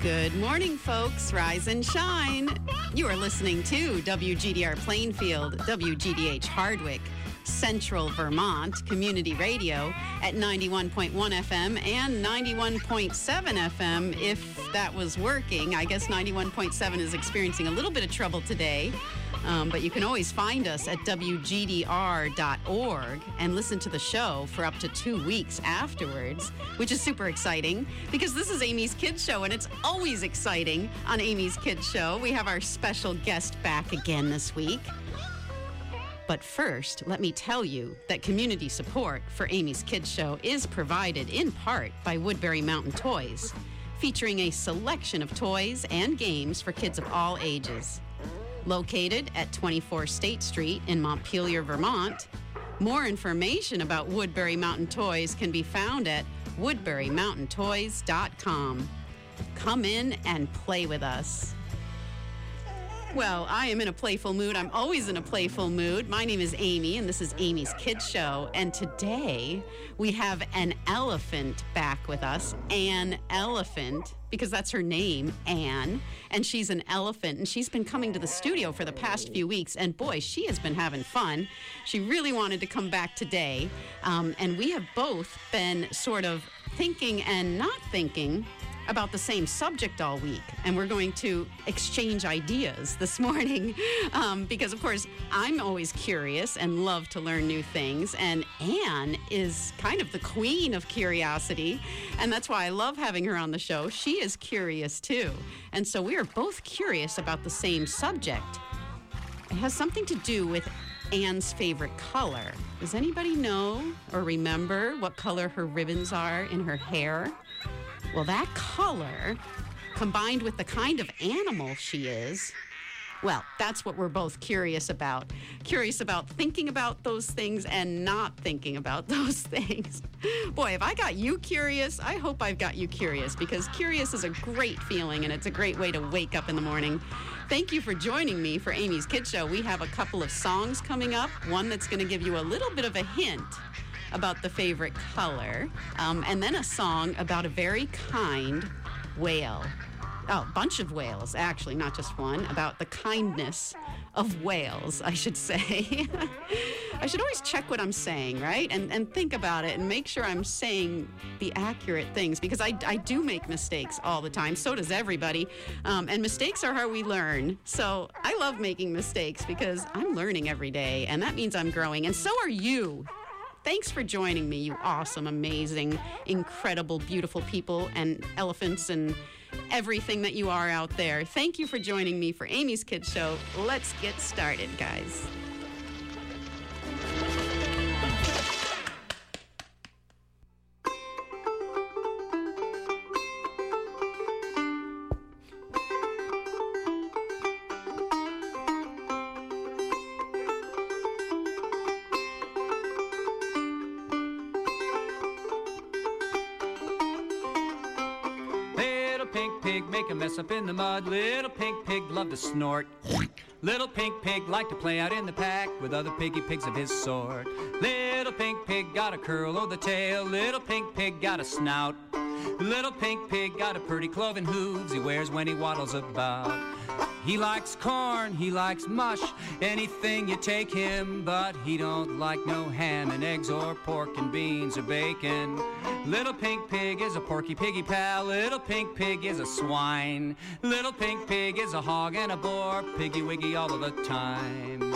Good morning, folks. Rise and shine. You are listening to WGDR Plainfield, WGDH Hardwick, Central Vermont Community Radio at 91.1 FM and 91.7 FM if that was working. I guess 91.7 is experiencing a little bit of trouble today. But you can always find us at WGDR.org and listen to the show for up to 2 weeks afterwards, which is super exciting because this is Amy's Kids Show, and it's always exciting on Amy's Kids Show. We have our special guest back again this week. But first, let me tell you that community support for Amy's Kids Show is provided in part by Woodbury Mountain Toys, featuring a selection of toys and games for kids of all ages. Located at 24 State Street in Montpelier, Vermont. More information about Woodbury Mountain Toys can be found at woodburymountaintoys.com. Come in and play with us. Well, I am in a playful mood. I'm always in a playful mood. My name is Amy, and this is Amy's Kids Show. And today, we have an elephant back with us. An elephant, because that's her name, Anne. And she's an elephant, and she's been coming to the studio for the past few weeks. And boy, she has been having fun. She really wanted to come back today. And we have both been sort of thinking and not thinking about the same subject all week, and we're going to exchange ideas this morning because, of course, I'm always curious and love to learn new things, and Anne is kind of the queen of curiosity, and that's why I love having her on the show. She is curious, too, and so we are both curious about the same subject. It has something to do with Anne's favorite color. Does anybody know or remember what color her ribbons are in her hair? Well, that color, combined with the kind of animal she is, well, that's what we're both curious about. Curious about thinking about those things and not thinking about those things. Boy, if I got you curious, I hope I've got you curious, because curious is a great feeling, and it's a great way to wake up in the morning. Thank you for joining me for Amy's Kids Show. We have a couple of songs coming up, one that's going to give you a little bit of a hint about the favorite color, and then a song about a very kind whale. Oh, a bunch of whales, actually, not just one, about the kindness of whales, I should say. I should always check what I'm saying, right? And think about it and make sure I'm saying the accurate things, because I do make mistakes all the time. So does everybody. And mistakes are how we learn. So I love making mistakes because I'm learning every day, and that means I'm growing. And so are you. Thanks for joining me, you awesome, amazing, incredible, beautiful people and elephants and everything that you are out there. Thank you for joining me for Amy's Kids Show. Let's get started, guys. Make a mess up in the mud. Little pink pig love to snort. Little pink pig like to play out in the pack with other piggy pigs of his sort. Little pink pig got a curl o' the tail. Little pink pig got a snout. Little pink pig got a pretty cloven hooves he wears when he waddles about. He likes corn, he likes mush, anything you take him, but he don't like no ham and eggs or pork and beans or bacon. Little pink pig is a porky piggy pal. Little pink pig is a swine. Little pink pig is a hog and a boar, piggy wiggy all of the time.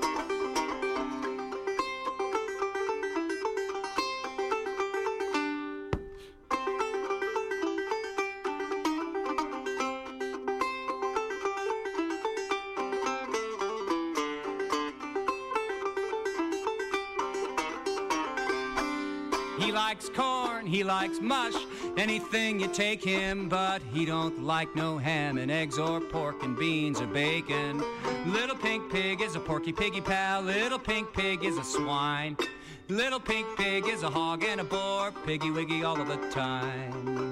He likes corn, he likes mush, anything you take him, but he don't like no ham and eggs or pork and beans or bacon. Little pink pig is a porky piggy pal. Little pink pig is a swine. Little pink pig is a hog and a boar, piggy wiggy all of the time.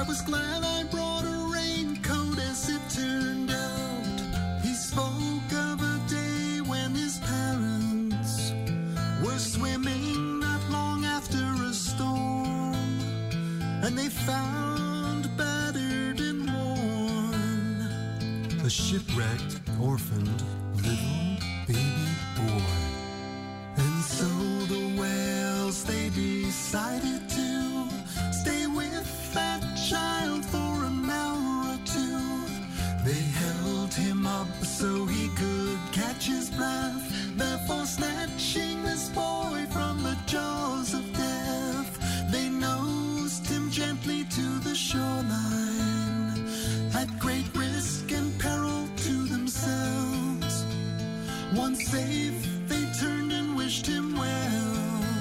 I was glad I brought a raincoat as it turned out. He spoke of a day when his parents were swimming not long after a storm, and they found battered and worn a shipwrecked, orphaned little baby boy. And so the whales, they decided to stay with that child for an hour or two. They held him up so he could catch his breath, therefore snatching this boy from the jaws of death. They nosed him gently to the shoreline, at great risk and peril to themselves. Once safe, they turned and wished him well,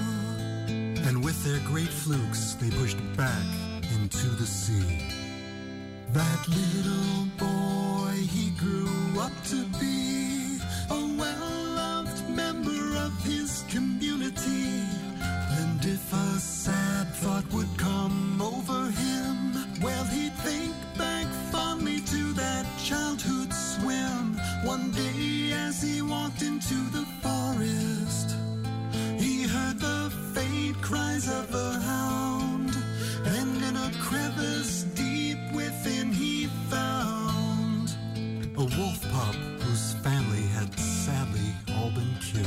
and with their great flukes they pushed back into the sea. That little boy, he grew up to be a well-loved member of his community. And if a sad thought would come over him, well, he'd think back fondly to that childhood swim. One day as he walked into the forest, he heard the faint cries of a hound, and in a crevice deep within he found a wolf pup whose family had sadly all been killed.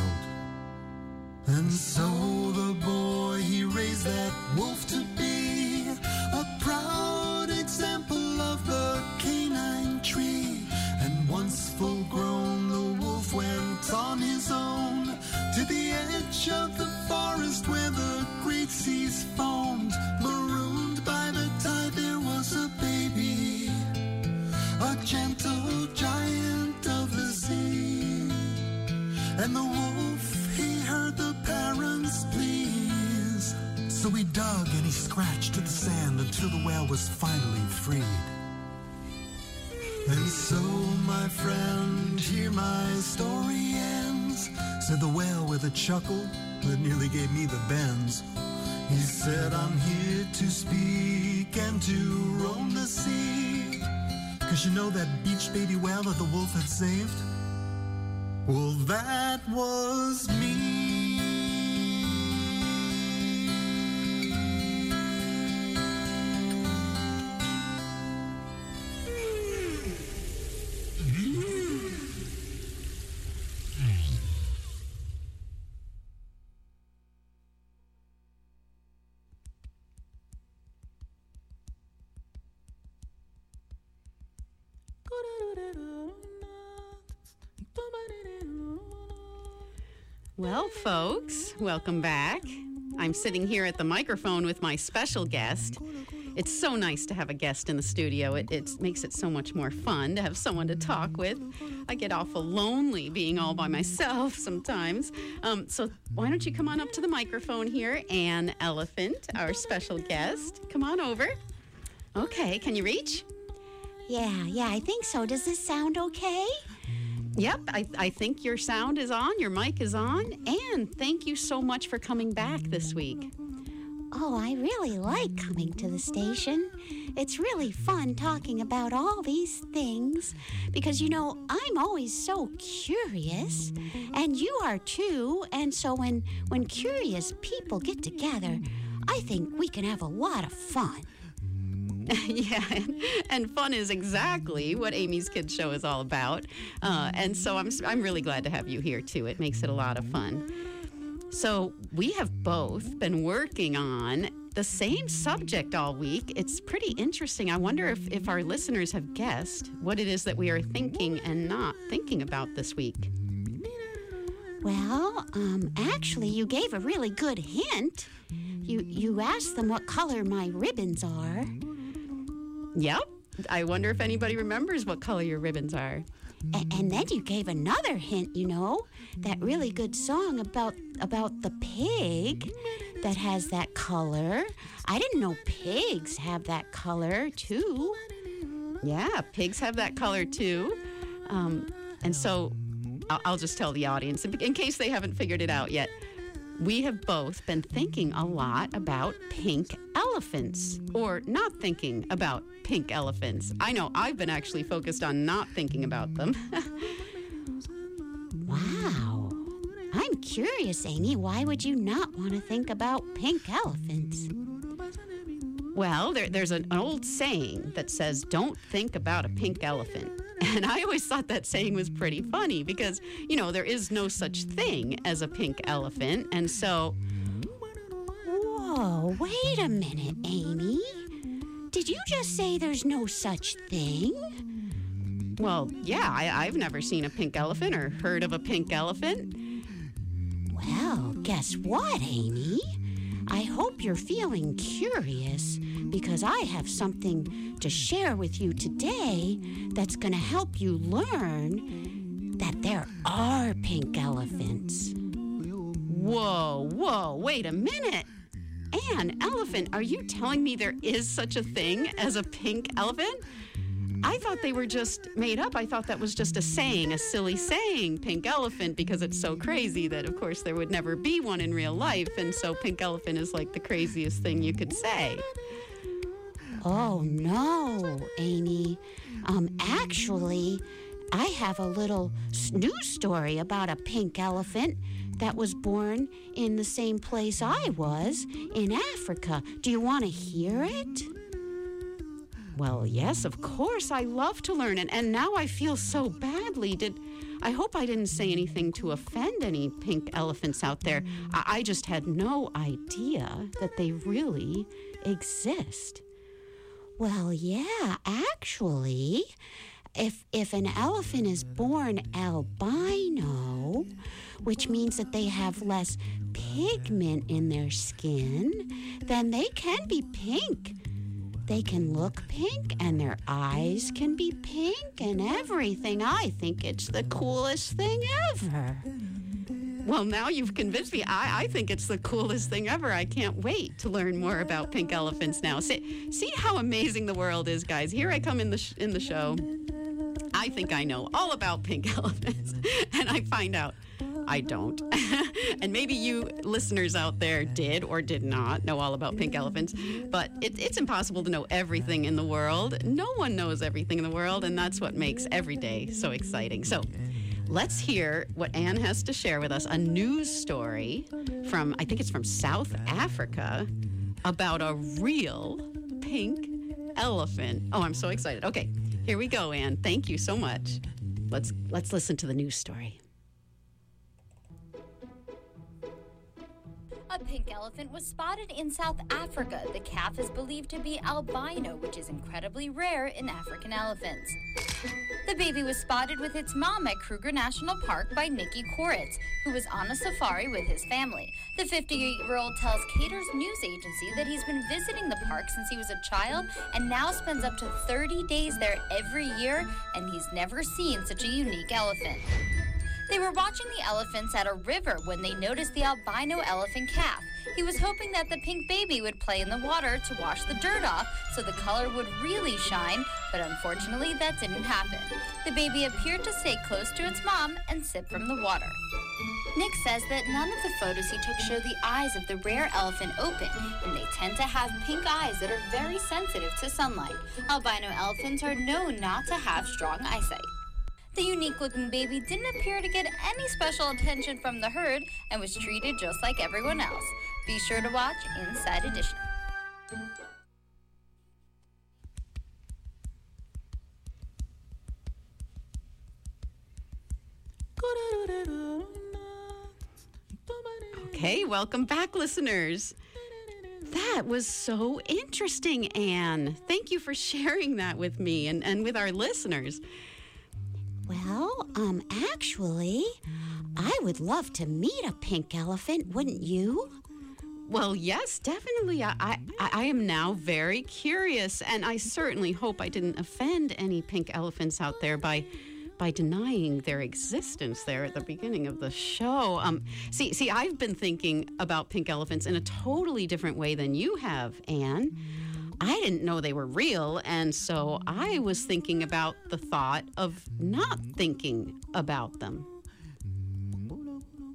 And so the boy, he raised that wolf to be a proud example of the canine tree. And once full grown, the wolf went on his own to the edge of the forest where the great seas foamed. Marooned by the tide, there was a baby, a gentle giant of the sea. And the wolf, he heard the parents' pleas, so he dug and he scratched at the sand until the whale was finally freed. And so, my friend, here my story ends, said the whale with a chuckle that nearly gave me the bends. He said, I'm here to speak and to roam the sea. 'Cause you know that beached baby whale that the wolf had saved? Well, that was me. Well, folks, welcome back. I'm sitting here at the microphone with my special guest. It's so nice to have a guest in the studio. It makes it so much more fun to have someone to talk with. I get awful lonely being all by myself sometimes. So why don't you come on up to the microphone here, Anne Elephant, our special guest. Come on over. Okay, can you reach? Yeah, I think so. Does this sound okay? Yep, I think your sound is on, your mic is on, and thank you so much for coming back this week. Oh, I really like coming to the station. It's really fun talking about all these things because, you know, I'm always so curious, and you are too, and so when curious people get together, I think we can have a lot of fun. Yeah, and fun is exactly what Amy's Kids Show is all about. And so I'm really glad to have you here, too. It makes it a lot of fun. So we have both been working on the same subject all week. It's pretty interesting. I wonder if our listeners have guessed what it is that we are thinking and not thinking about this week. Well, actually, you gave a really good hint. You asked them what color my ribbons are. Yep. I wonder if anybody remembers what color your ribbons are. And then you gave another hint, you know, that really good song about the pig that has that color. I didn't know pigs have that color, too. Yeah, pigs have that color, too. And so I'll just tell the audience, in case they haven't figured it out yet. we have both been thinking a lot about pink elephants, or not thinking about pink elephants. I know I've been actually focused on not thinking about them. Wow. I'm curious, Amy. Why would you not want to think about pink elephants? Well, there's an old saying that says, don't think about a pink elephant. And I always thought that saying was pretty funny because, there is no such thing as a pink elephant. And so... Whoa, wait a minute, Amy. Did you just say there's no such thing? Well, yeah, I've never seen a pink elephant or heard of a pink elephant. Well, guess what, Amy? I hope you're feeling curious because I have something to share with you today that's going to help you learn that there are pink elephants. Whoa, wait a minute. Anne, elephant, are you telling me there is such a thing as a pink elephant? I thought they were just made up. I thought that was just a saying, a silly saying, pink elephant, because it's so crazy that, of course, there would never be one in real life. And so pink elephant is like the craziest thing you could say. Oh, no, Amy. Actually, I have a little news story about a pink elephant that was born in the same place I was, in Africa. Do you want to hear it? Well, yes, of course. I love to learn. And now I feel so badly. I hope I didn't say anything to offend any pink elephants out there. I just had no idea that they really exist. Well, yeah, actually, if an elephant is born albino, which means that they have less pigment in their skin, then they can be pink. They can look pink, and their eyes can be pink, and everything. I think it's the coolest thing ever. Well, now you've convinced me. I think it's the coolest thing ever. I can't wait to learn more about pink elephants now. See how amazing the world is, guys. Here I come in the show. I think I know all about pink elephants, and I find out I don't. And maybe you listeners out there did or did not know all about pink elephants, but it's impossible to know everything in the world. No one knows everything in the world, and that's what makes every day so exciting. So let's hear what Anne has to share with us, a news story from, I think it's from South Africa, about a real pink elephant. Oh, I'm so excited. Okay, here we go, Anne. Thank you so much. Let's listen to the news story. A pink elephant was spotted in South Africa. The calf is believed to be albino, which is incredibly rare in African elephants. The baby was spotted with its mom at Kruger National Park by Nicky Koritz, who was on a safari with his family. The 58-year-old tells Cater's news agency that he's been visiting the park since he was a child and now spends up to 30 days there every year, and he's never seen such a unique elephant. They were watching the elephants at a river when they noticed the albino elephant calf. He was hoping that the pink baby would play in the water to wash the dirt off so the color would really shine, but unfortunately that didn't happen. The baby appeared to stay close to its mom and sip from the water. Nick says that none of the photos he took show the eyes of the rare elephant open, and they tend to have pink eyes that are very sensitive to sunlight. Albino elephants are known not to have strong eyesight. The unique-looking baby didn't appear to get any special attention from the herd and was treated just like everyone else. Be sure to watch Inside Edition. Okay, welcome back, listeners. That was so interesting, Anne. Thank you for sharing that with me and with our listeners. Well, actually, I would love to meet a pink elephant, wouldn't you? Well, yes, definitely. I am now very curious, and I certainly hope I didn't offend any pink elephants out there by denying their existence there at the beginning of the show. See, I've been thinking about pink elephants in a totally different way than you have, Anne. I didn't know they were real, and so I was thinking about the thought of not thinking about them.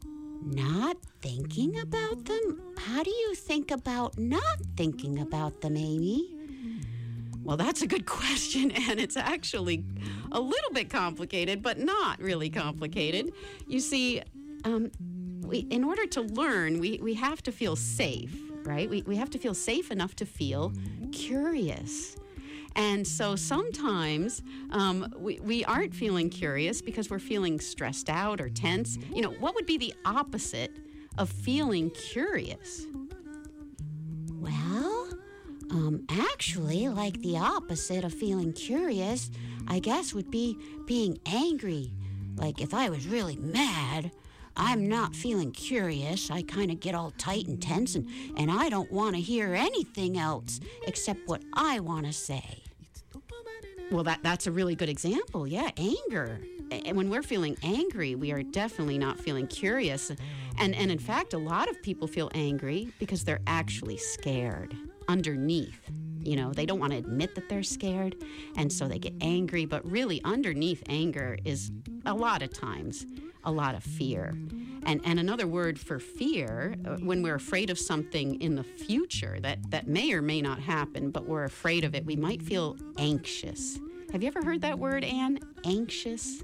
Not thinking about them? How do you think about not thinking about them, Amy? Well, that's a good question, and it's actually a little bit complicated, but not really complicated. You see, in order to learn, we have to feel safe, right? We have to feel safe enough to feel curious. And so sometimes we aren't feeling curious because we're feeling stressed out or tense. You know, what would be the opposite of feeling curious? Well, actually, like the opposite of feeling curious, I guess would be being angry. Like if I was really mad, I'm not feeling curious. I kind of get all tight and tense, and I don't want to hear anything else except what I want to say. Well, that's a really good example. Yeah, anger. And when we're feeling angry, we are definitely not feeling curious. And in fact, a lot of people feel angry because they're actually scared underneath. You know, they don't want to admit that they're scared, and so they get angry. But really, underneath anger is a lot of times a lot of fear. And another word for fear, when we're afraid of something in the future that may or may not happen, but we're afraid of it, we might feel anxious. Have you ever heard that word, Anne? Anxious?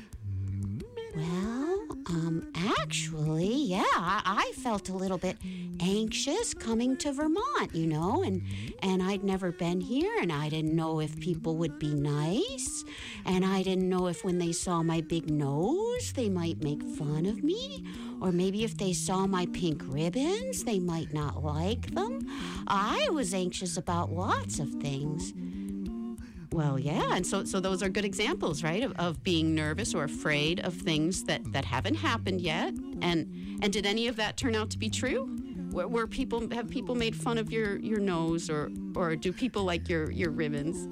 Well, actually, yeah, I felt a little bit anxious coming to Vermont, you know, and I'd never been here, and I didn't know if people would be nice, and I didn't know if when they saw my big nose, they might make fun of me, or maybe if they saw my pink ribbons, they might not like them. I was anxious about lots of things. Well, yeah, and so those are good examples, right, of being nervous or afraid of things that haven't happened yet. And did any of that turn out to be true? Have people made fun of your nose, or do people like your ribbons?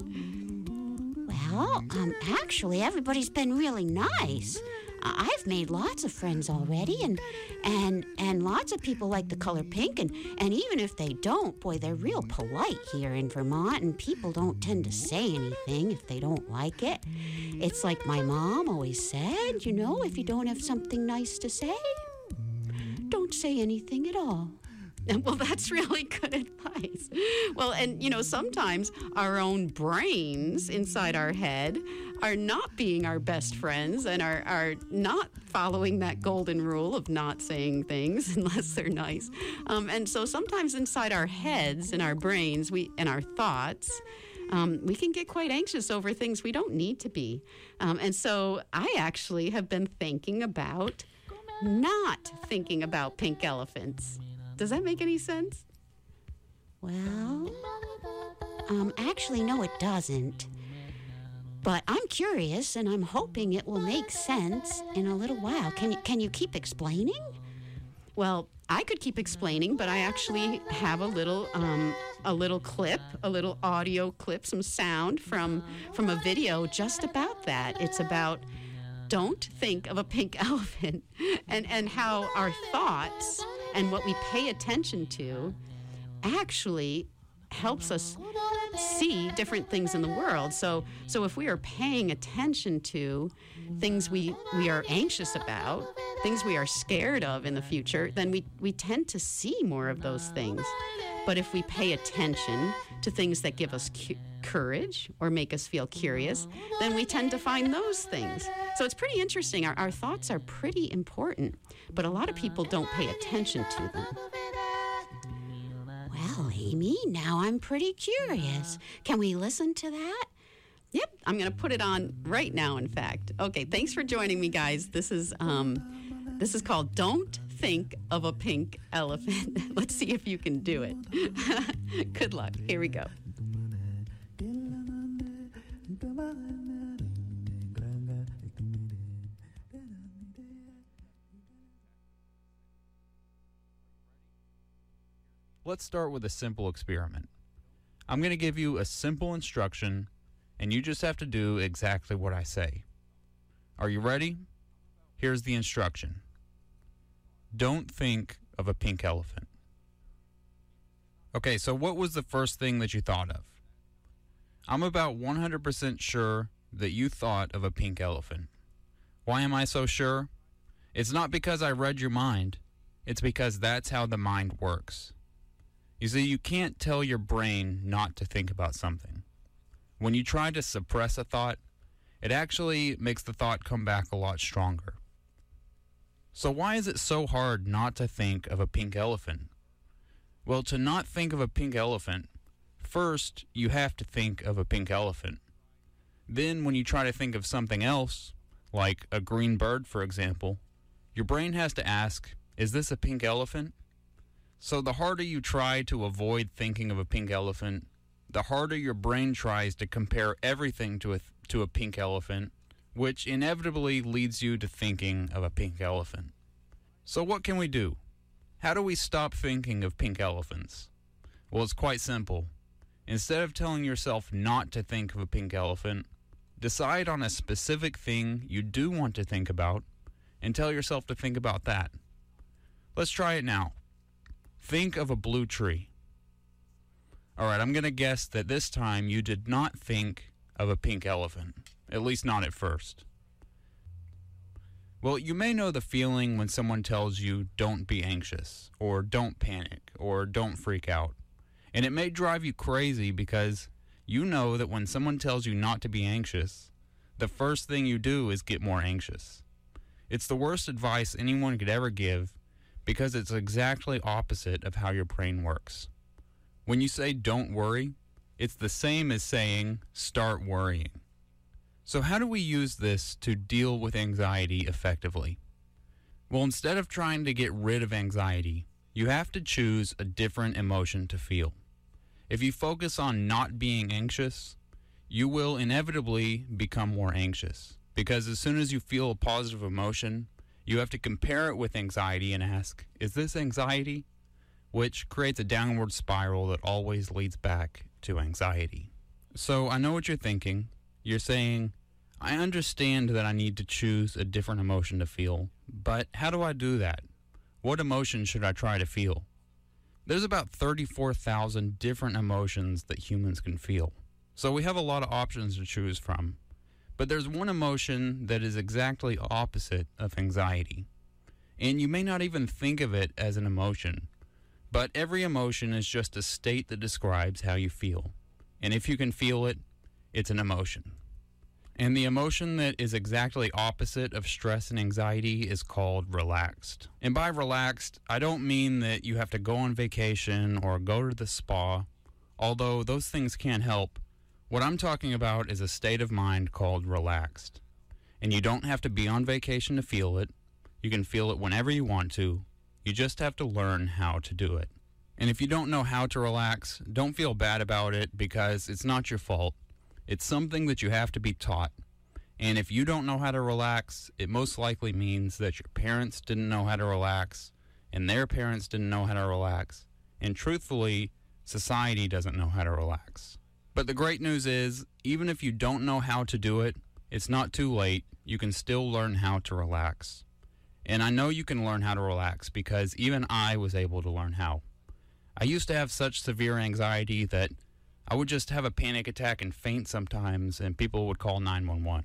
Well, actually, everybody's been really nice. I've made lots of friends already, and lots of people like the color pink, and even if they don't, boy, they're real polite here in Vermont, and people don't tend to say anything if they don't like it. It's like my mom always said, you know, if you don't have something nice to say, don't say anything at all. Well, that's really good advice. Well, and, you know, sometimes our own brains inside our head are not being our best friends and are not following that golden rule of not saying things unless they're nice. And so sometimes inside our heads and our brains and our thoughts, we can get quite anxious over things we don't need to be. And so I actually have been thinking about not thinking about pink elephants. Does that make any sense? Well, actually, no, it doesn't. But I'm curious, and I'm hoping it will make sense in a little while. Can you keep explaining? Well, I could keep explaining, but I actually have a little clip, a little audio clip, some sound from a video just about that. It's about don't think of a pink elephant, and how our thoughts and what we pay attention to actually helps us see different things in the world. So if we are paying attention to things we are anxious about, things we are scared of in the future, then we tend to see more of those things. But if we pay attention to things that give us courage or make us feel curious, then we tend to find those things. So it's pretty interesting. Our thoughts are pretty important, but a lot of people don't pay attention to them. Well, Amy, now I'm pretty curious. Can we listen to that? Yep, I'm going to put it on right now, in fact. Okay, thanks for joining me, guys. This is called Don't Think of a Pink Elephant. Let's see if you can do it. Good luck. Here we go. Let's start with a simple experiment. I'm going to give you a simple instruction, and you just have to do exactly what I say. Are you ready? Here's the instruction. Don't think of a pink elephant. Okay, so what was the first thing that you thought of? I'm about 100% sure that you thought of a pink elephant. Why am I so sure? It's not because I read your mind. It's because that's how the mind works. You see, you can't tell your brain not to think about something. When you try to suppress a thought, it actually makes the thought come back a lot stronger. So why is it so hard not to think of a pink elephant? Well, to not think of a pink elephant, first you have to think of a pink elephant. Then when you try to think of something else, like a green bird, for example, your brain has to ask, is this a pink elephant? So the harder you try to avoid thinking of a pink elephant, the harder your brain tries to compare everything to a pink elephant, which inevitably leads you to thinking of a pink elephant. So what can we do? How do we stop thinking of pink elephants? Well, it's quite simple. Instead of telling yourself not to think of a pink elephant, decide on a specific thing you do want to think about and tell yourself to think about that. Let's try it now. Think of a blue tree. All right, I'm going to guess that this time you did not think of a pink elephant, at least not at first. Well, you may know the feeling when someone tells you don't be anxious, or don't panic, or don't freak out. And it may drive you crazy because you know that when someone tells you not to be anxious, the first thing you do is get more anxious. It's the worst advice anyone could ever give because it's exactly opposite of how your brain works. When you say don't worry, it's the same as saying start worrying. So how do we use this to deal with anxiety effectively? Well, instead of trying to get rid of anxiety, you have to choose a different emotion to feel. If you focus on not being anxious, you will inevitably become more anxious. Because as soon as you feel a positive emotion, you have to compare it with anxiety and ask, is this anxiety? Which creates a downward spiral that always leads back to anxiety. So I know what you're thinking. You're saying, I understand that I need to choose a different emotion to feel, but how do I do that? What emotion should I try to feel? There's about 34,000 different emotions that humans can feel. So we have a lot of options to choose from. But there's one emotion that is exactly opposite of anxiety. And you may not even think of it as an emotion, but every emotion is just a state that describes how you feel. And if you can feel it, it's an emotion. And the emotion that is exactly opposite of stress and anxiety is called relaxed. And by relaxed, I don't mean that you have to go on vacation or go to the spa, although those things can help. What I'm talking about is a state of mind called relaxed. And you don't have to be on vacation to feel it. You can feel it whenever you want to. You just have to learn how to do it. And if you don't know how to relax, don't feel bad about it because it's not your fault. It's something that you have to be taught. And if you don't know how to relax, it most likely means that your parents didn't know how to relax, and their parents didn't know how to relax. And truthfully, society doesn't know how to relax. But the great news is, even if you don't know how to do it, it's not too late. You can still learn how to relax. And I know you can learn how to relax because even I was able to learn how. I used to have such severe anxiety that I would just have a panic attack and faint sometimes, and people would call 911.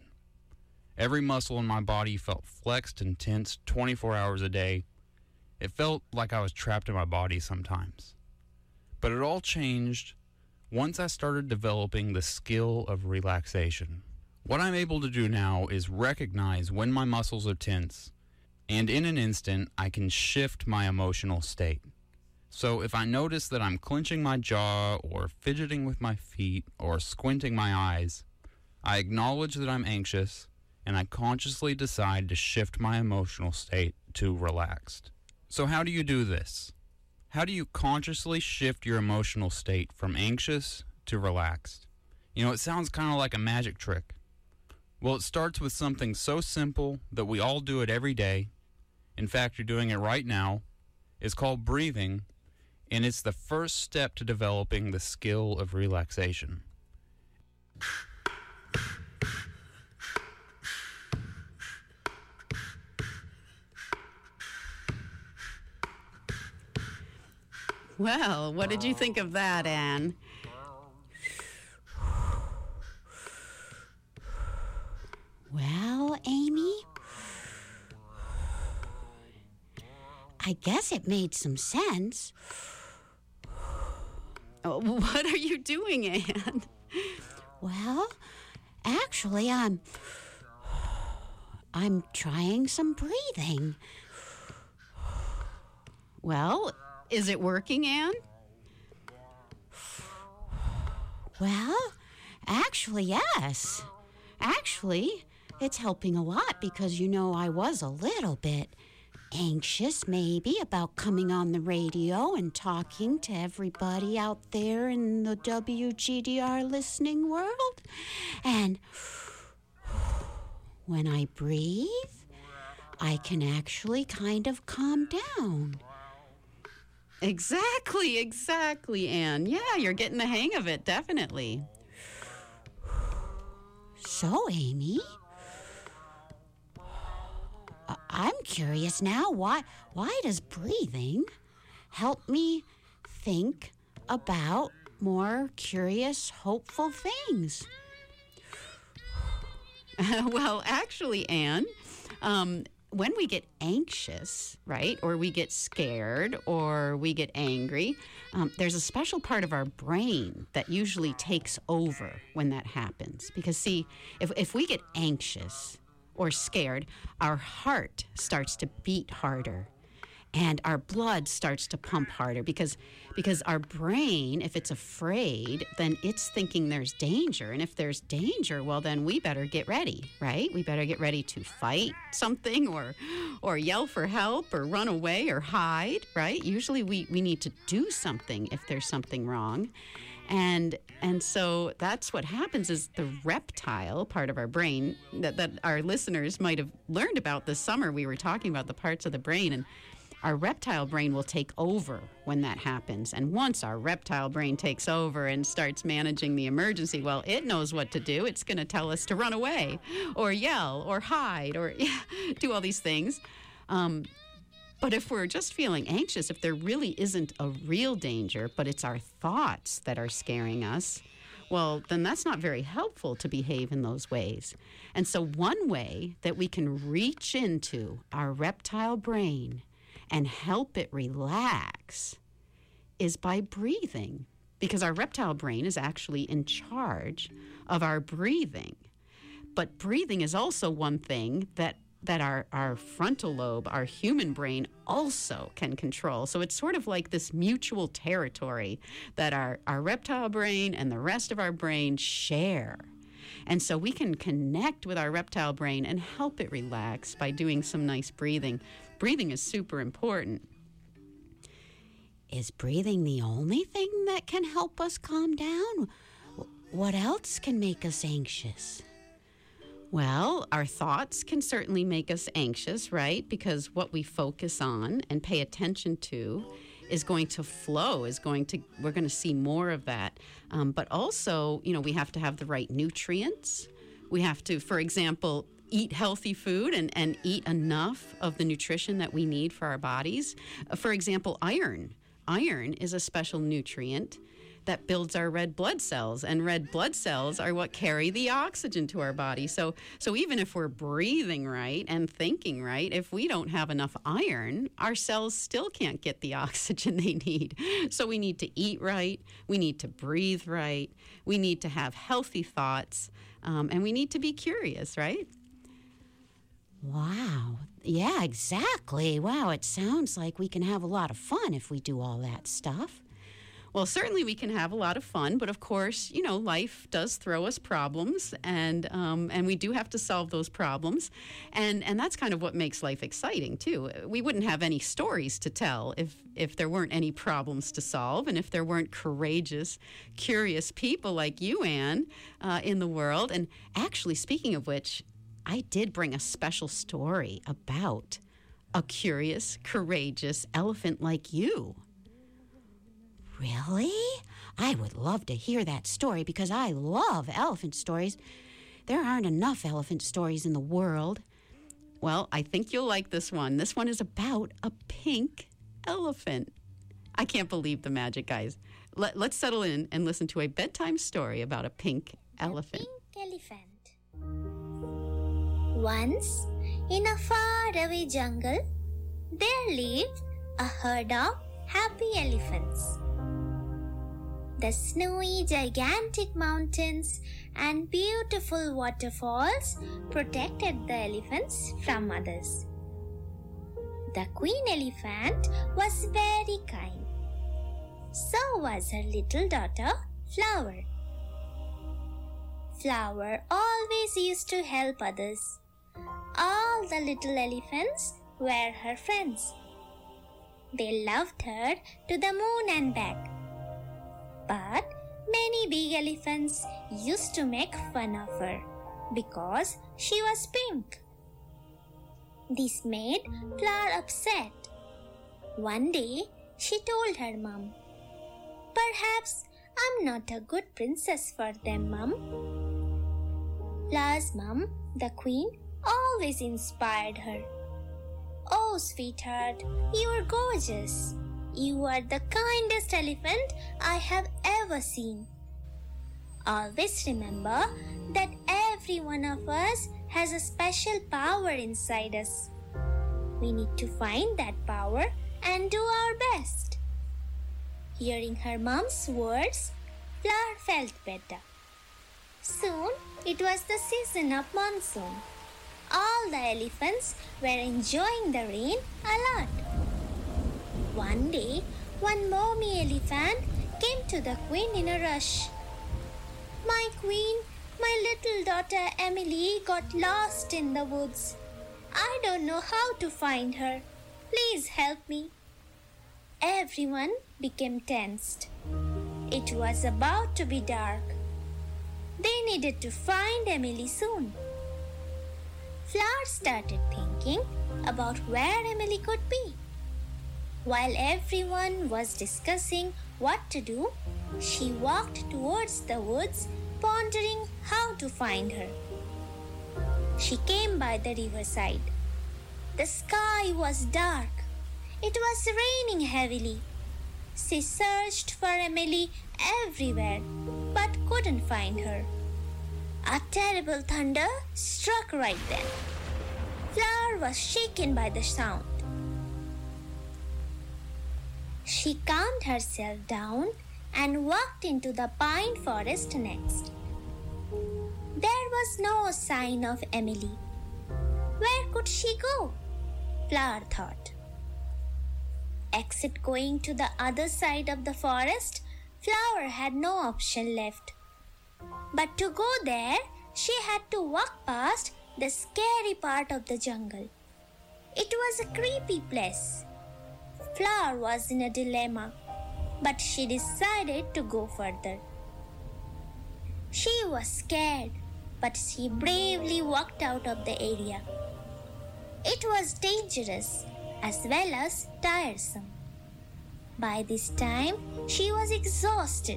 Every muscle in my body felt flexed and tense 24 hours a day. It felt like I was trapped in my body sometimes. But it all changed once I started developing the skill of relaxation. What I'm able to do now is recognize when my muscles are tense, and in an instant, I can shift my emotional state. So if I notice that I'm clenching my jaw or fidgeting with my feet or squinting my eyes, I acknowledge that I'm anxious, and I consciously decide to shift my emotional state to relaxed. So how do you do this? How do you consciously shift your emotional state from anxious to relaxed? You know, it sounds kind of like a magic trick. Well, it starts with something so simple that we all do it every day. In fact, you're doing it right now. It's called breathing, and it's the first step to developing the skill of relaxation. Well, what did you think of that, Anne? Well, Amy, I guess it made some sense. Oh, what are you doing, Anne? Well, actually, I'm trying some breathing. Well, is it working, Anne? Well, actually, yes. Actually, it's helping a lot because, I was a little bit anxious maybe about coming on the radio and talking to everybody out there in the WGDR listening world. And when I breathe, I can actually kind of calm down. Exactly, Anne. Yeah, you're getting the hang of it, definitely. So, Amy, I'm curious now, why does breathing help me think about more curious, hopeful things? Well, actually, Anne, when we get anxious, right, or we get scared, or we get angry, there's a special part of our brain that usually takes over when that happens. Because, see, if we get anxious or scared, our heart starts to beat harder. And our blood starts to pump harder because our brain, if it's afraid, then it's thinking there's danger. And if there's danger, well, then we better get ready, right? We better get ready to fight something or yell for help or run away or hide, right? Usually we need to do something if there's something wrong. And so that's what happens is the reptile part of our brain that our listeners might have learned about this summer. We were talking about the parts of the brain, and our reptile brain will take over when that happens. And once our reptile brain takes over and starts managing the emergency, well, it knows what to do. It's going to tell us to run away or yell or hide or do all these things. But if we're just feeling anxious, if there really isn't a real danger, but it's our thoughts that are scaring us, well, then that's not very helpful to behave in those ways. And so one way that we can reach into our reptile brain and help it relax is by breathing, because our reptile brain is actually in charge of our breathing. But breathing is also one thing that our frontal lobe, our human brain, also can control. So it's sort of like this mutual territory that our reptile brain and the rest of our brain share. And so we can connect with our reptile brain and help it relax by doing some nice breathing. Breathing is super important. Is breathing the only thing that can help us calm down? What else can make us anxious? Well, our thoughts can certainly make us anxious, right? Because what we focus on and pay attention to is going to flow, we're going to see more of that. But also, we have to have the right nutrients. We have to, for example, eat healthy food and eat enough of the nutrition that we need for our bodies. For example, iron. Iron is a special nutrient that builds our red blood cells, and red blood cells are what carry the oxygen to our body. So even if we're breathing right and thinking right, if we don't have enough iron, our cells still can't get the oxygen they need. So we need to eat right, we need to breathe right, we need to have healthy thoughts, and we need to be curious, right? Wow. Yeah, exactly. Wow, it sounds like we can have a lot of fun if we do all that stuff. Well, certainly we can have a lot of fun, but of course, life does throw us problems, and we do have to solve those problems, and that's kind of what makes life exciting too. We wouldn't have any stories to tell if there weren't any problems to solve, and if there weren't courageous, curious people like you, Anne, in the world. And actually, speaking of which, I did bring a special story about a curious, courageous elephant like you. Really? I would love to hear that story because I love elephant stories. There aren't enough elephant stories in the world. Well, I think you'll like this one. This one is about a pink elephant. I can't believe the magic, guys. Let's settle in and listen to a bedtime story about a pink elephant. A pink elephant. Once, in a faraway jungle, there lived a herd of happy elephants. The snowy, gigantic mountains and beautiful waterfalls protected the elephants from others. The queen elephant was very kind. So was her little daughter, Flower. Flower always used to help others. All the little elephants were her friends. They loved her to the moon and back. But many big elephants used to make fun of her because she was pink. This made Flower upset. One day, she told her mom, "Perhaps I'm not a good princess for them, Mom." Flower's mom, the queen, always inspired her. "Oh, sweetheart, you are gorgeous. You are the kindest elephant I have ever seen. Always remember that every one of us has a special power inside us. We need to find that power and do our best." Hearing her mom's words, Flower felt better. Soon it was the season of monsoon. All the elephants were enjoying the rain a lot. One day, one mommy elephant came to the queen in a rush. "My queen, my little daughter Emily got lost in the woods. I don't know how to find her. Please help me." Everyone became tensed. It was about to be dark. They needed to find Emily soon. Flower started thinking about where Emily could be. While everyone was discussing what to do, she walked towards the woods, pondering how to find her. She came by the riverside. The sky was dark. It was raining heavily. She searched for Emily everywhere, but couldn't find her. A terrible thunder struck right then. Flower was shaken by the sound. She calmed herself down and walked into the pine forest next. There was no sign of Emily. Where could she go? Flower thought. Except going to the other side of the forest, Flower had no option left. But to go there, she had to walk past the scary part of the jungle. It was a creepy place. Flower was in a dilemma, but she decided to go further. She was scared, but she bravely walked out of the area. It was dangerous as well as tiresome. By this time, she was exhausted.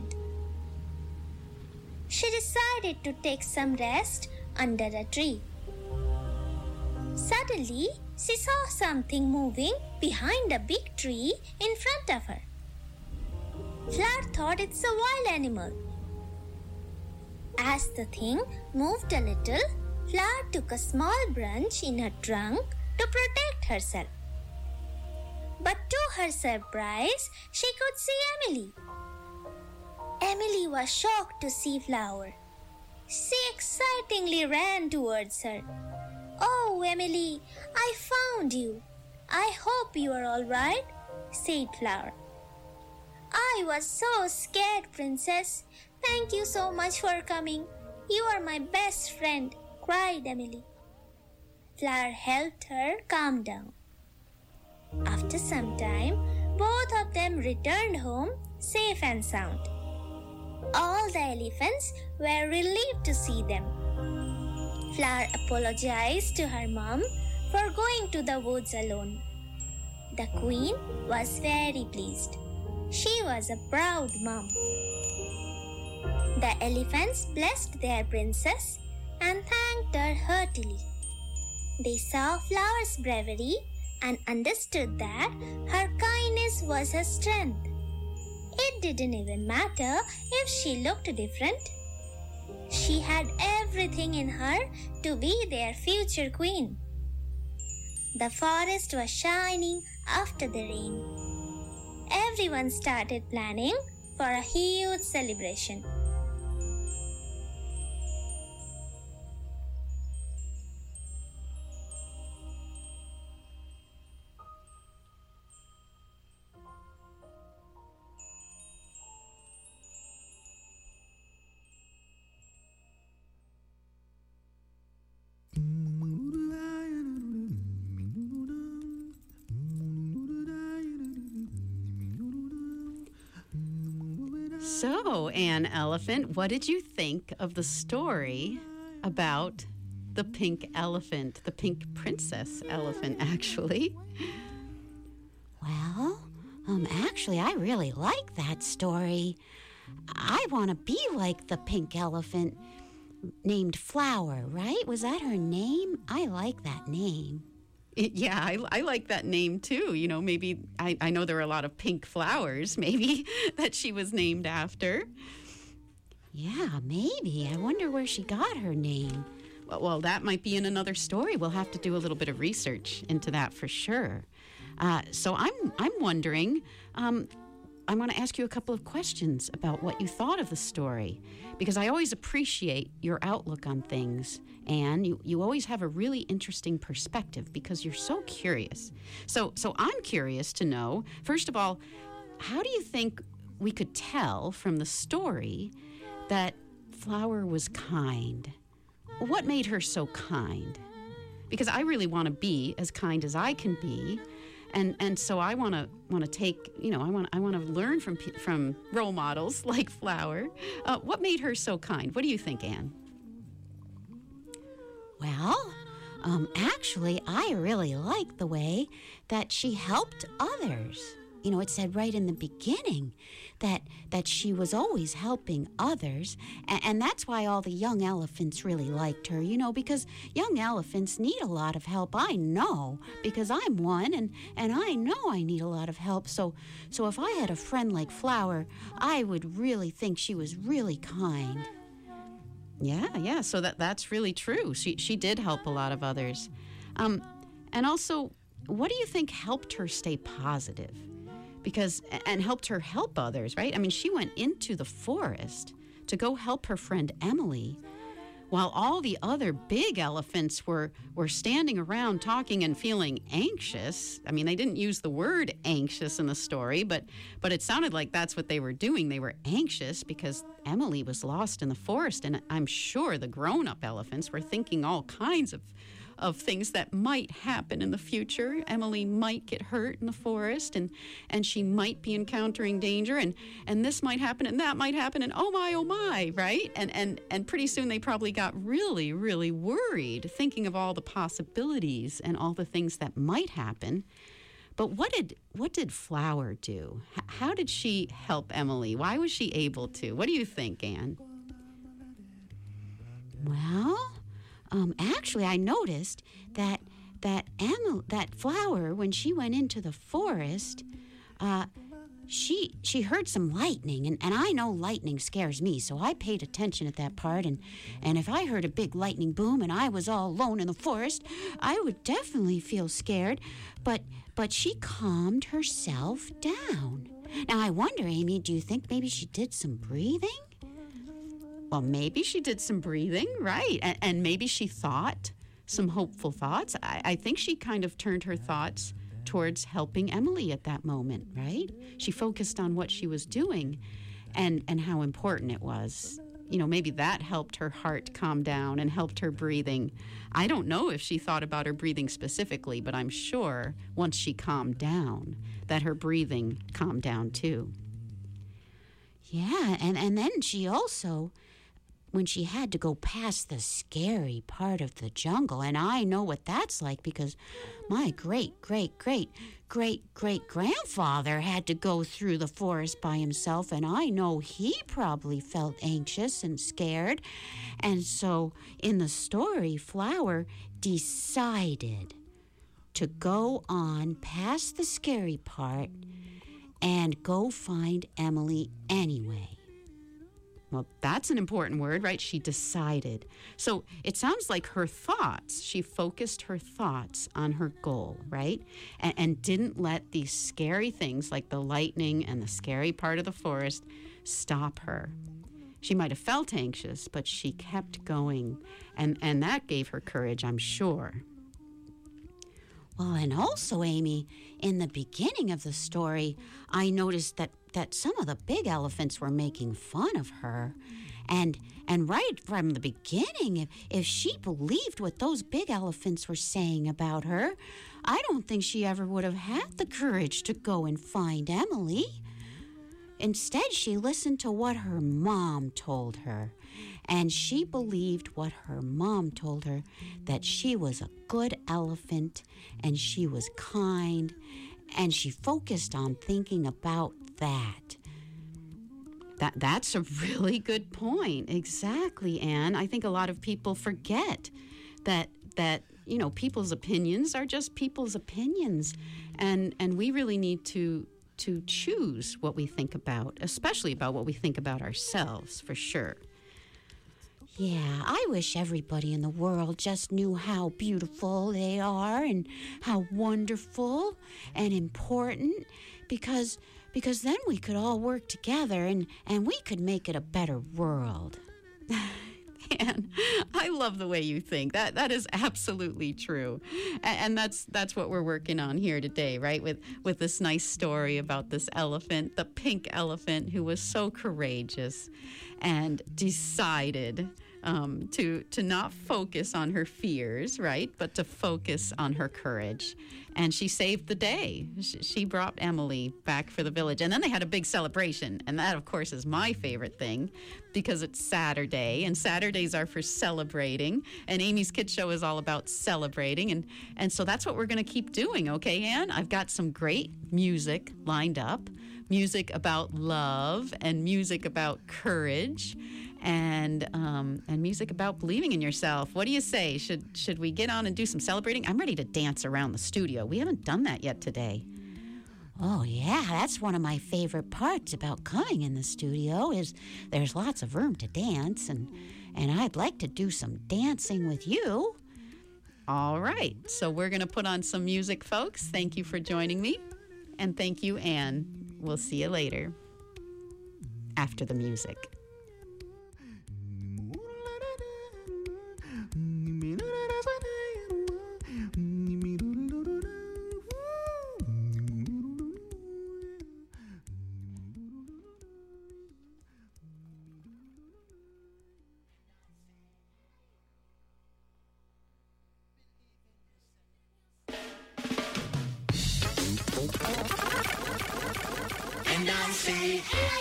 She decided to take some rest under a tree. Suddenly, she saw something moving behind a big tree in front of her. Flower thought it's a wild animal. As the thing moved a little, Flower took a small branch in her trunk to protect herself. But to her surprise, she could see Emily. Emily was shocked to see Flower. She excitingly ran towards her. "Oh, Emily, I found you. I hope you are all right," said Flower. "I was so scared, Princess. Thank you so much for coming. You are my best friend," cried Emily. Flower helped her calm down. After some time, both of them returned home safe and sound. All the elephants were relieved to see them. Flower apologized to her mom for going to the woods alone. The queen was very pleased. She was a proud mom. The elephants blessed their princess and thanked her heartily. They saw Flower's bravery and understood that her kindness was her strength. It didn't even matter if she looked different. She had everything in her to be their future queen. The forest was shining after the rain. Everyone started planning for a huge celebration. So, Anne Elephant, what did you think of the story about the pink elephant, the pink princess elephant, actually? Well, actually, I really like that story. I want to be like the pink elephant named Flower, right? Was that her name? I like that name. Yeah, I like that name too. You know, maybe I know there are a lot of pink flowers, maybe, that she was named after. Yeah, maybe. I wonder where she got her name. Well, that might be in another story. We'll have to do a little bit of research into that for sure. So I'm wondering, I want to ask you a couple of questions about what you thought of the story, because I always appreciate your outlook on things, and you always have a really interesting perspective because you're so curious. So I'm curious to know, first of all, how do you think we could tell from the story that Flower was kind? What made her so kind? Because I really want to be as kind as I can be. And so I want to take, I want to learn from role models like Flower. What made her so kind? What do you think, Anne? Well, actually, I really like the way that she helped others. You know, it said right in the beginning that she was always helping others, and that's why all the young elephants really liked her, because young elephants need a lot of help. I know, because I'm one, and I know I need a lot of help. So if I had a friend like Flower, I would really think she was really kind. Yeah, so that's really true. She did help a lot of others. And also, what do you think helped her stay positive? And helped her help others, right? I mean, she went into the forest to go help her friend Emily, while all the other big elephants were standing around talking and feeling anxious. I mean, they didn't use the word anxious in the story, but it sounded like that's what they were doing. They were anxious because Emily was lost in the forest, and I'm sure the grown-up elephants were thinking all kinds of things that might happen in the future. Emily might get hurt in the forest, and she might be encountering danger, and this might happen, and that might happen, and oh my, right? And pretty soon they probably got really, really worried, thinking of all the possibilities and all the things that might happen. But what did Flower do? How did she help Emily? Why was she able to? What do you think, Anne? Well, actually, I noticed that Flower, when she went into the forest, she heard some lightning, and I know lightning scares me, so I paid attention at that part, and if I heard a big lightning boom and I was all alone in the forest, I would definitely feel scared, but she calmed herself down. Now, I wonder, Amy, do you think maybe she did some breathing? Well, maybe she did some breathing, right? And maybe she thought some hopeful thoughts. I think she kind of turned her thoughts towards helping Emily at that moment, right? She focused on what she was doing and how important it was. Maybe that helped her heart calm down and helped her breathing. I don't know if she thought about her breathing specifically, but I'm sure once she calmed down, that her breathing calmed down too. Yeah, and then she also, when she had to go past the scary part of the jungle, and I know what that's like because my great-great-great-great-great-grandfather had to go through the forest by himself, and I know he probably felt anxious and scared. And so in the story, Flower decided to go on past the scary part and go find Emily anyway. Well, that's an important word, right? She decided. So it sounds like her thoughts, she focused her thoughts on her goal, right? And didn't let these scary things like the lightning and the scary part of the forest stop her. She might have felt anxious, but she kept going. And that gave her courage, I'm sure. Well, and also, Amy, in the beginning of the story, I noticed that some of the big elephants were making fun of her. And right from the beginning, if she believed what those big elephants were saying about her, I don't think she ever would have had the courage to go and find Emily. Instead, she listened to what her mom told her. And she believed what her mom told her, that she was a good elephant and she was kind, and she focused on thinking about that. That's a really good point. Exactly, Anne. I think a lot of people forget that people's opinions are just people's opinions, and we really need to choose what we think about, especially about what we think about ourselves, for sure. Yeah, I wish everybody in the world just knew how beautiful they are and how wonderful and important, because then we could all work together and we could make it a better world. And I love the way you think. That is absolutely true. And that's what we're working on here today, right? With this nice story about this elephant, the pink elephant who was so courageous and decided to not focus on her fears, right? But to focus on her courage. And she saved the day. She brought Emily back for the village. And then they had a big celebration. And that, of course, is my favorite thing because it's Saturday. And Saturdays are for celebrating. And Amy's Kids Show is all about celebrating. And so that's what we're going to keep doing, okay, Anne? I've got some great music lined up. Music about love and music about courage. And music about believing in yourself. What do you say? Should we get on and do some celebrating? I'm ready to dance around the studio. We haven't done that yet today. Oh, yeah, that's one of my favorite parts about coming in the studio is there's lots of room to dance, and I'd like to do some dancing with you. All right, so we're going to put on some music, folks. Thank you for joining me, and thank you, Anne. We'll see you later after the music. And I say,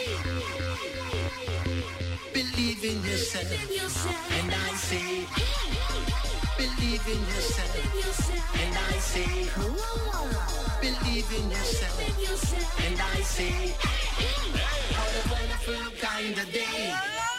believe in yourself. And I say, believe in yourself. And I say, believe in yourself. And I say, what a wonderful kind of day.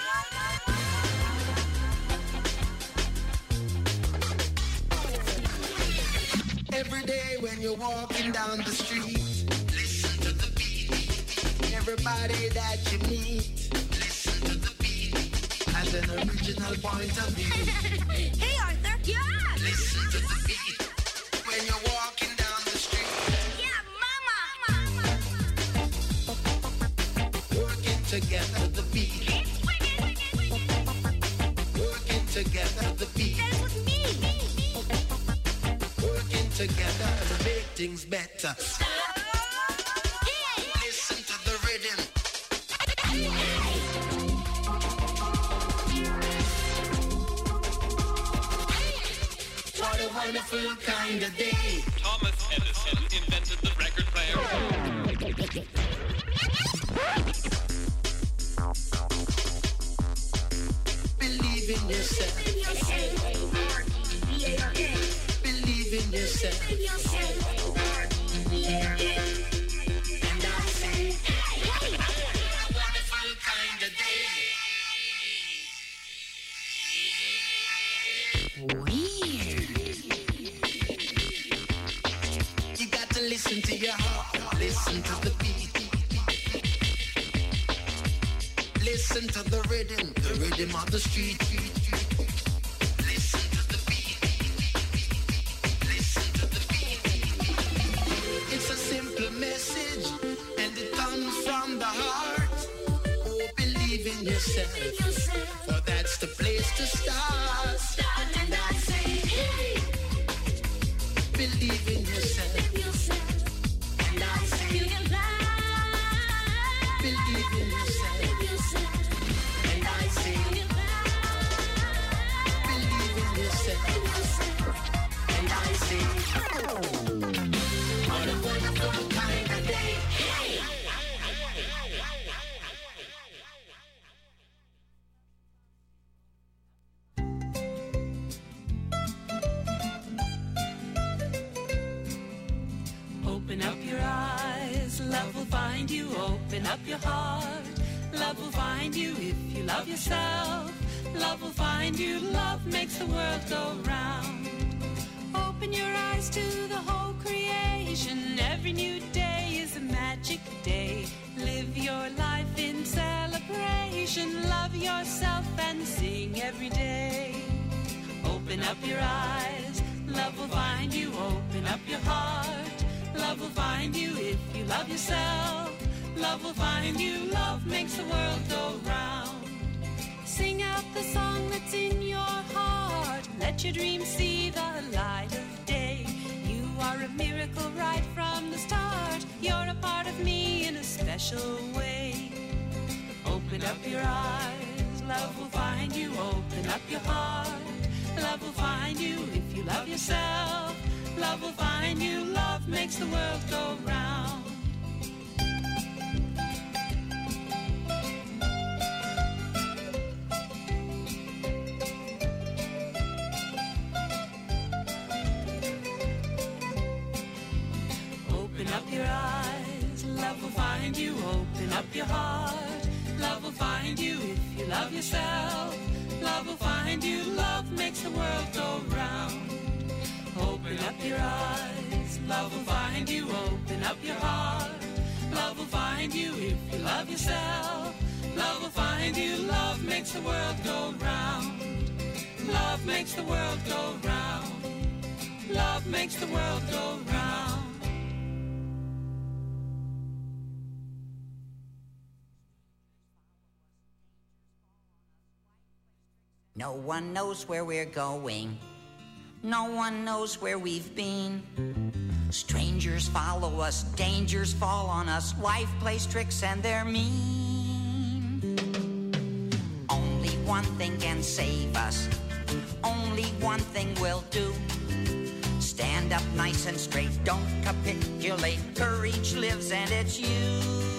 Every day when you're walking down the street, listen to the beat. Everybody that you meet, listen to the beat. Has an original point of view. Hey, Arthur. Yeah. Listen to the beat. When you're walking down the street. Yeah, Mama. Working together the beat. Working together the beat. Dance with me. Working together to make things better. Listen to the rhythm. What a wonderful kind of day. Thomas Edison invented the record player. Believe in yourself. Believe in yourself. And I say, what a wonderful kind of day. You got to listen to your heart. Listen to the beat. Listen Listen to the rhythm of the street. Listen to the beat. Listen to the beat. It's a simple message, and it comes from the heart. Oh, believe in yourself, for that's the place to start. And I say, hey, believe in yourself. And I say, you can fly. Believe in yourself. And I say, you can fly. Believe in yourself. And I say, what a wonderful kind of day. Hey. Open up your eyes, love will find you. Open up your heart, love will find you. If you love yourself, love will find you. Love makes the world go round. Open your eyes to the whole creation. Every new day is a magic day. Live your life in celebration. Love yourself and sing every day. Open up your eyes, love will find you. Open up your heart, love will find you. If you love yourself, love will find you. Love makes the world go round. Sing out the song that's in your heart. Let your dreams see the light of day. You are a miracle right from the start. You're a part of me in a special way. Open up your eyes, love will find you. Open up your heart, love will find you. If you love yourself, love will find you. Love makes the world go round. Open up your eyes, love will find you. Open up your heart, love will find you. If you love yourself, love will find you. Love makes the world go round. Open up your eyes, love will find you. Open up your heart, love will find you. If you love yourself, love will find you. Love makes the world go round. Love makes the world go round. Love makes the world go round. No one knows where we're going. No one knows where we've been. Strangers follow us, dangers fall on us. Life plays tricks and they're mean. Only one thing can save us. Only one thing will do. Stand up nice and straight, don't capitulate. Courage lives and it's you.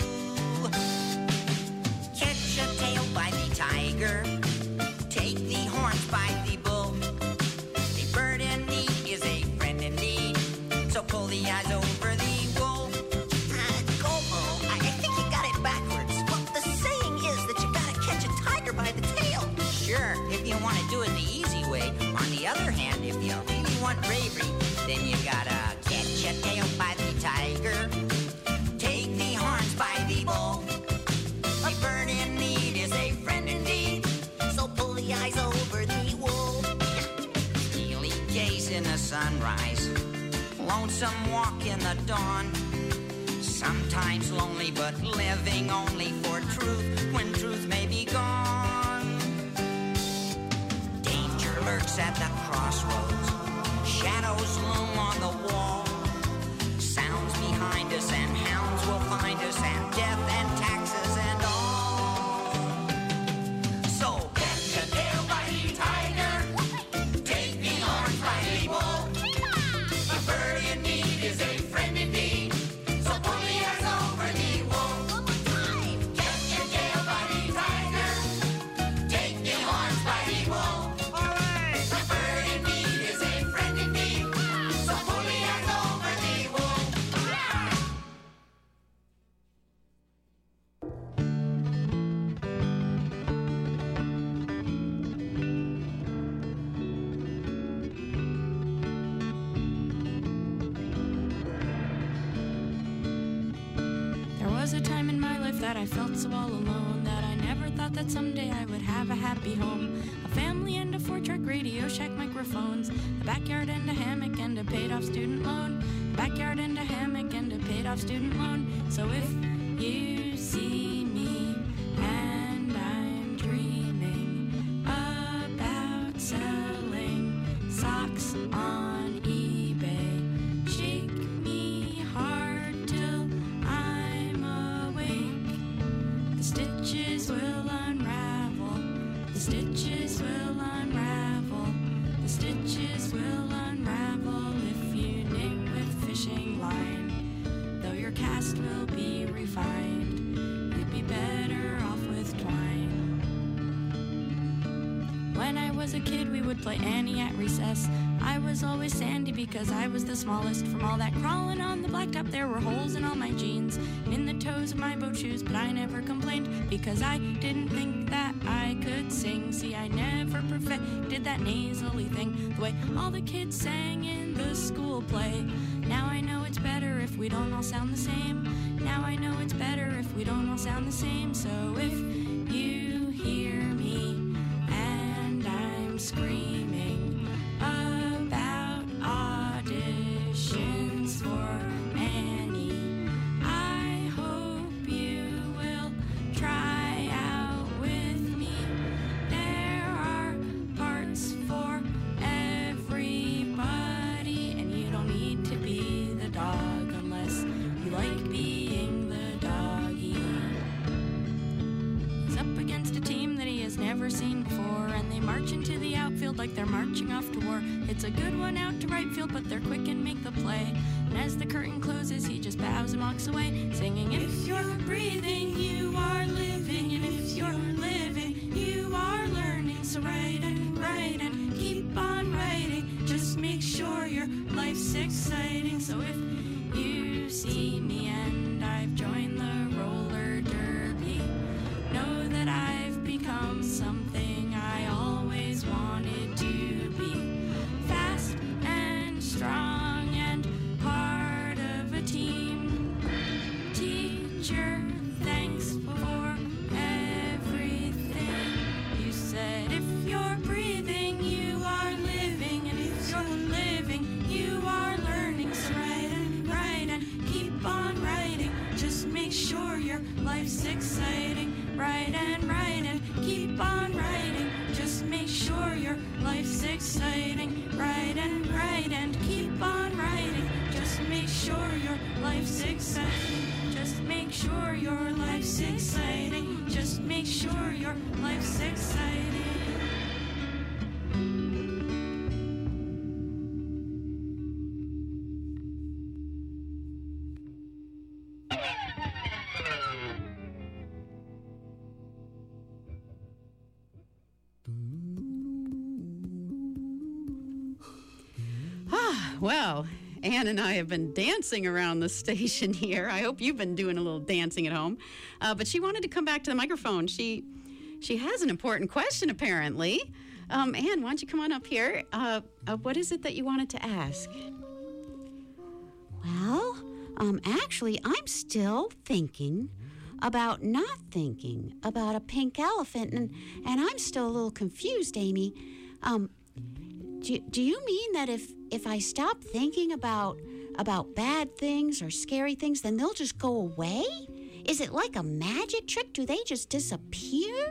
Catch a tail by the tiger. Take the horns by the bull. A bird in need is a friend indeed. So pull the eyes over the wool. Gobo, I think you got it backwards. Well, the saying is that you gotta catch a tiger by the tail. Sure, if you want to do it the easy way. On the other hand, if you really want bravery, then you gotta catch a tail by the tiger. Take the horns by the bull. A bird in need is a friend indeed. So pull the eyes over the wool. Steely gaze in the sunrise. Lonesome walk in the dawn. Sometimes lonely but living only for truth when truth may be gone. Danger lurks at the crossroads. Shadows loom on the wall. Sounds behind us and hounds will find us, and death and taxes and all. So catch a tail by the tiger. Take the horns by the bull. A bird in need is a friend indeed. So pull the eyes over the wool. Catch a tail by the tiger. Take the horns by the bull. A bird in need is a friend indeed. So pull the eyes over the wool. There was a time in my life that I felt so all alone that I never thought that someday I would have a happy home. A family and a 4-track Radio Shack microphones. A backyard and a hammock and a paid-off student loan. A backyard and a hammock and a paid-off student loan. So if you see me and I'm dreaming about selling socks on eBay, shake me hard till I'm awake. The stitches will unravel. The stitches will unravel. The stitches will unravel if you knit with fishing line. Though your cast will be refined, you'd be better off with twine. When I was a kid, we would play Annie at recess. I was always Sandy because I was the smallest. From all that crawling on the blacktop, there were holes in all my jeans, in the toes of my boat shoes, but I never complained because I didn't think that I could sing. See, I never perfected that nasally thing, the way all the kids sang in the school play. Now I know it's better if we don't all sound the same. Now I know it's better if we don't all sound the same. So if you hear me and I'm screaming about auditions for Annie, I hope you will try out with me. There are parts for everybody, and you don't need to be the dog unless you like being the doggy. He's up against a team that he has never seen before, and they march into the outfield like they're marching off to war. It's a good one out to right field, but they're quick and make the play. And as the curtain closes, he just bows and walks away, singing, if you're breathing, you are living, and if you're living, you are learning. So write and keep on writing. Just make sure your life's exciting. So if you see me and I've joined the roller derby, know that I've become something I always wanted to be. Fast and strong and part of a team. Teacher, thanks for everything. You said if you're breathing, you are living, and if you're living, you are learning. So write and keep on writing. Just make sure your life's exciting. Write and keep on writing. Just make sure your life's exciting. Write and keep on writing. Just make sure your life's exciting. Just make sure your life's exciting. Just make sure your life's exciting. Well, Ann and I have been dancing around the station here. I hope you've been doing a little dancing at home. But she wanted to come back to the microphone. She has an important question, apparently. Ann, why don't you come on up here? What is it that you wanted to ask? Well, actually, I'm still thinking about not thinking about a pink elephant, and I'm still a little confused, Amy. Do you mean that if I stop thinking about bad things or scary things, then they'll just go away? Is it like a magic trick? Do they just disappear?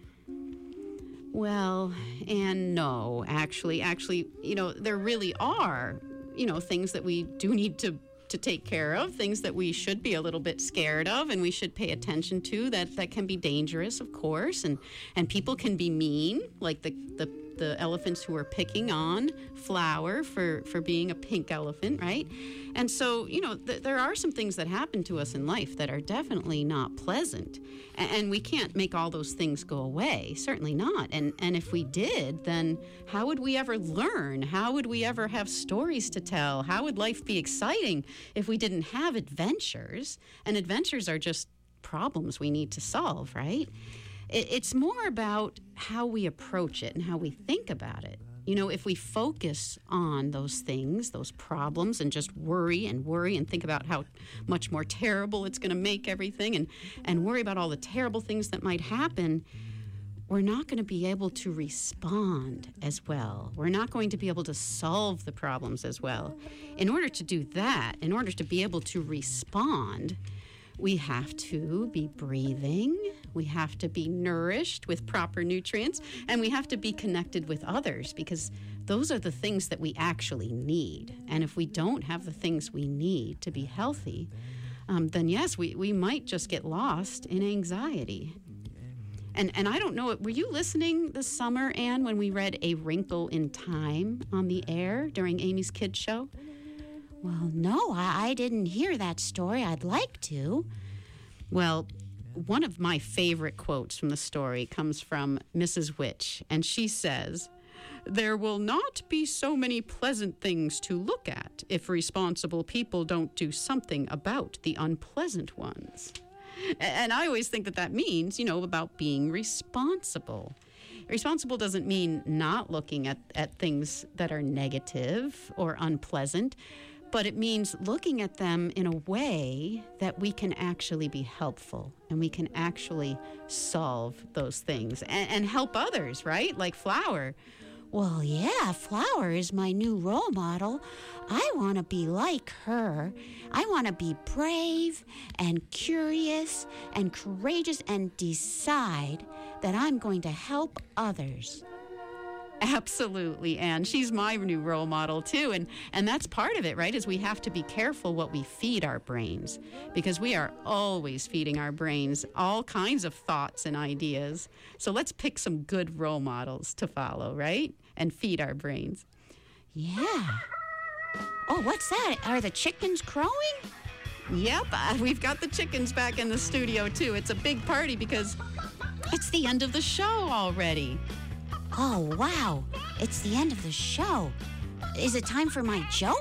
Well, and no, actually, there really are, things that we do need to take care of, things that we should be a little bit scared of and we should pay attention to that can be dangerous, of course, and people can be mean, like the elephants who are picking on Flower for being a pink elephant, right? And so, there are some things that happen to us in life that are definitely not pleasant. And we can't make all those things go away, certainly not. And if we did, then how would we ever learn? How would we ever have stories to tell? How would life be exciting if we didn't have adventures? And adventures are just problems we need to solve, right? It's more about how we approach it and how we think about it. If we focus on those things, those problems, and just worry and think about how much more terrible it's going to make everything and worry about all the terrible things that might happen, we're not going to be able to respond as well. We're not going to be able to solve the problems as well. In order to do that, in order to be able to respond, we have to be breathing, we have to be nourished with proper nutrients, and we have to be connected with others, because those are the things that we actually need. And if we don't have the things we need to be healthy, then yes, we might just get lost in anxiety. And I don't know, were you listening this summer, Anne, when we read A Wrinkle in Time on the air during Amy's Kids Show? Well, no, I didn't hear that story. I'd like to. Well, one of my favorite quotes from the story comes from Mrs. Witch, and she says, "There will not be so many pleasant things to look at if responsible people don't do something about the unpleasant ones." And I always think that means, about being responsible. Responsible doesn't mean not looking at things that are negative or unpleasant, but it means looking at them in a way that we can actually be helpful and we can actually solve those things and help others, right? Like Flower. Well, yeah, Flower is my new role model. I want to be like her. I want to be brave and curious and courageous and decide that I'm going to help others. Absolutely, Anne. She's my new role model, too. And that's part of it, right, is we have to be careful what we feed our brains, because we are always feeding our brains all kinds of thoughts and ideas. So let's pick some good role models to follow, right, and feed our brains. Yeah. Oh, what's that? Are the chickens crowing? Yep, we've got the chickens back in the studio, too. It's a big party because it's the end of the show already. Oh, wow. It's the end of the show. Is it time for my joke?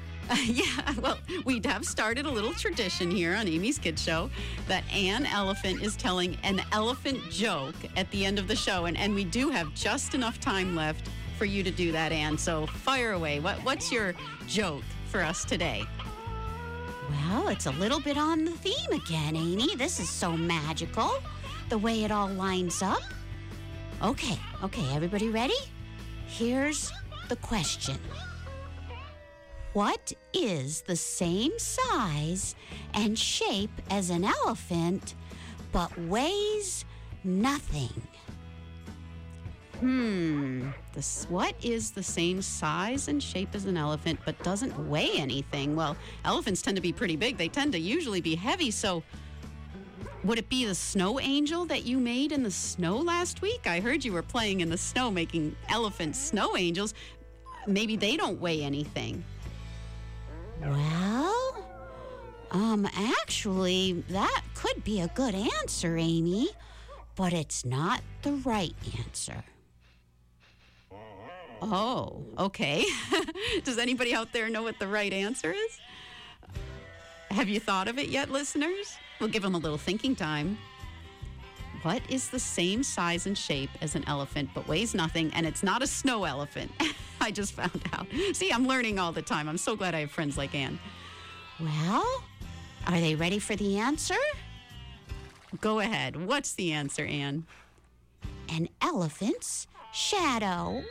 Yeah, well, we have started a little tradition here on Amy's Kids Show that Ann Elephant is telling an elephant joke at the end of the show. And we do have just enough time left for you to do that, Ann. So fire away. What's your joke for us today? Well, it's a little bit on the theme again, Amy. This is so magical, the way it all lines up. Okay, everybody ready? Here's the question. What is the same size and shape as an elephant, but weighs nothing? What is the same size and shape as an elephant, but doesn't weigh anything? Well, elephants tend to be pretty big. They tend to usually be heavy, so would it be the snow angel that you made in the snow last week? I heard you were playing in the snow making elephant snow angels. Maybe they don't weigh anything. Well, actually, that could be a good answer, Amy, but it's not the right answer. Oh, okay. Does anybody out there know what the right answer is? Have you thought of it yet, listeners? We'll give them a little thinking time. What is the same size and shape as an elephant but weighs nothing, and it's not a snow elephant? I just found out. See, I'm learning all the time. I'm so glad I have friends like Ann. Well, are they ready for the answer? Go ahead. What's the answer, Ann? An elephant's shadow.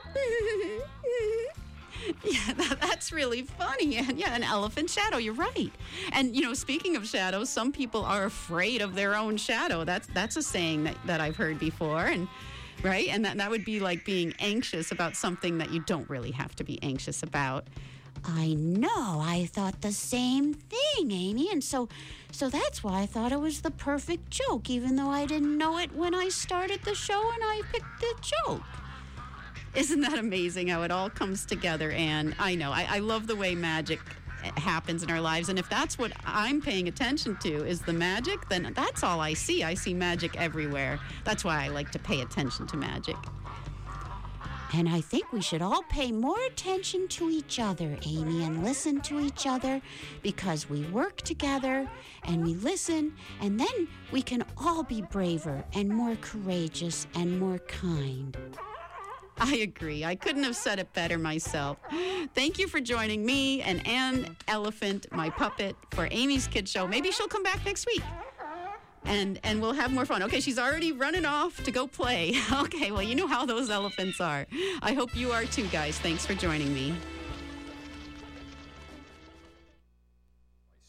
Yeah, that's really funny. And yeah, an elephant shadow. You're right. And, speaking of shadows, some people are afraid of their own shadow. That's a saying that I've heard before. And right? And that would be like being anxious about something that you don't really have to be anxious about. I know. I thought the same thing, Amy. And so that's why I thought it was the perfect joke, even though I didn't know it when I started the show and I picked the joke. Isn't that amazing how it all comes together, Anne? I know. I love the way magic happens in our lives. And if that's what I'm paying attention to is the magic, then that's all I see. I see magic everywhere. That's why I like to pay attention to magic. And I think we should all pay more attention to each other, Amy, and listen to each other, because we work together and we listen, and then we can all be braver and more courageous and more kind. I agree. I couldn't have said it better myself. Thank you for joining me and Ann Elephant, my puppet, for Amy's Kids Show. Maybe she'll come back next week. And we'll have more fun. Okay, she's already running off to go play. Okay, well, you know how those elephants are. I hope you are too, guys. Thanks for joining me.